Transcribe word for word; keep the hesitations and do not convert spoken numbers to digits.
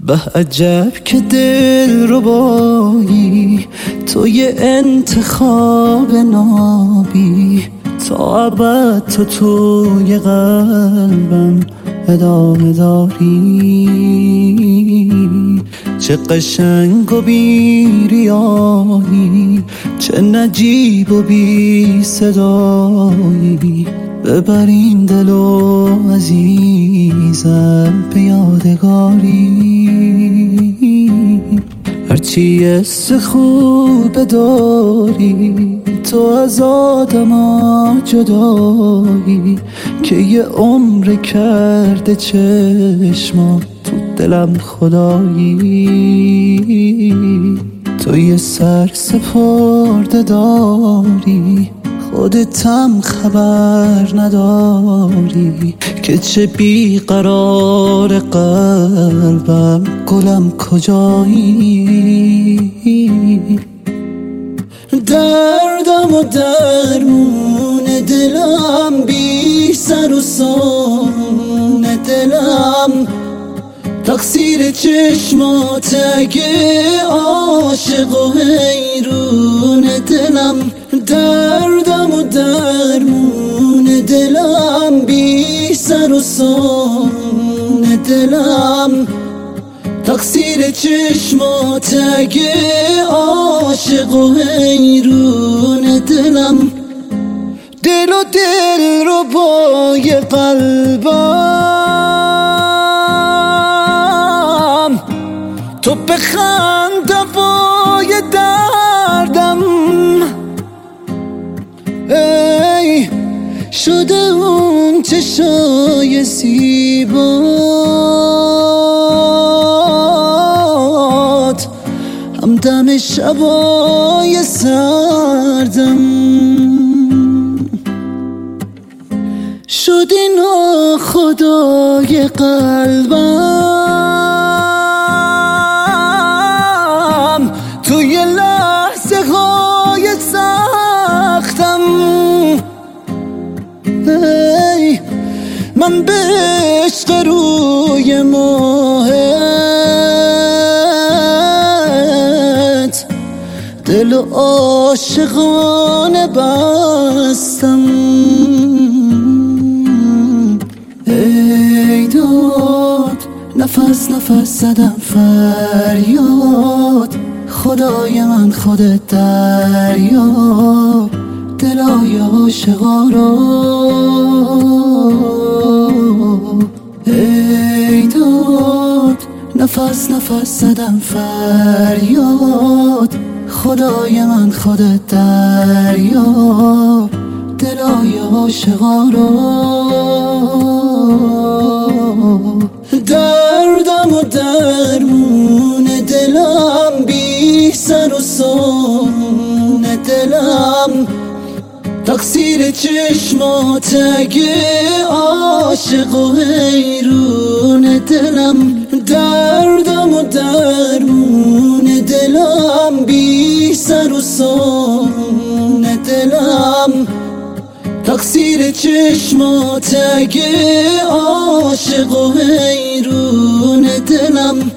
به عجب که دل ربایی تو یه انتخاب نابی، تا ابد تو توی قلبم ادامه داری. چه قشنگ و بی ریایی، چه نجیب و بی صدایی، ببر این دل و عزیزم به یادگاری. هرچی حس خوب داری تو از آدما جدایی، که یه عمر کرده چشما تو دلم خدایی. تو یه سر سپرده داری خودتم خبر نداری، که چه بیقرار قلبم گلم کجایی. دردم و درمون دلم بی سر و سان دلم، تقصیر چشمات اگه عاشق و حیرون دلم. دردم و درمون دلم بی سر و سان دلم، تقصیر چشمات اگه عاشق و حیرون دلم. دل و دل رو بای قلبم، تو بخند دوای دردم. ای شده اون چشای زیبات، همدم شبای سردم. شدی ناخدای قلبم، توی لحظه های سختم. ای من به عشق روی ماهت دل و عاشقانه بستم. ای داد نفس نفس زدم فریاد، خدای من خودت دریاب دلای عاشقا رو. ای داد نفس نفس زدم فریاد، خدای من خودت دریاب دلای عاشقا رو. دردم و درمون دلم بی سر و سان دلم، تقصیر چشمات اگه عاشق و حیرون دلم. دردم و درمون دلم بی سر و سان دلم، تقصیر چشمات اگه عاشق و حیرون دلم.